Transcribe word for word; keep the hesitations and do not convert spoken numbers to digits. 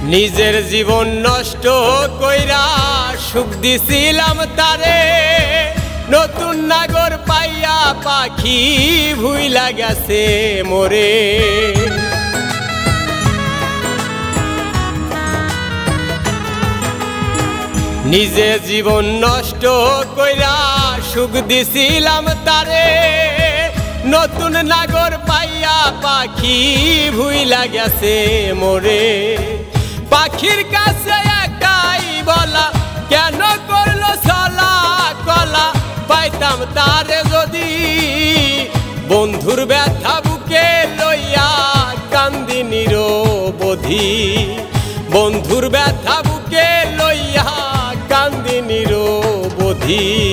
নিজের জীবন নষ্ট কইরা সুখ দিছিলাম তারে, নতুন নাগর পাইয়া পাখি ভুইলা গেছে মোরে। নিজে জীবন নষ্ট কইরা সুখ দিছিলাম তারে, নতুন নাগর পাইয়া পাখি ভুইলা গেছে মোরে। পাখির কাছে একাই বলা, কেন করলো চলা কলা, পাইতাম তারে যদি বন্ধুর ব্যথা বুকে লইয়া কান্দি নিরবধি, বন্ধুর ব্যথা বুকে লইয়া কান্দি নিরবধি।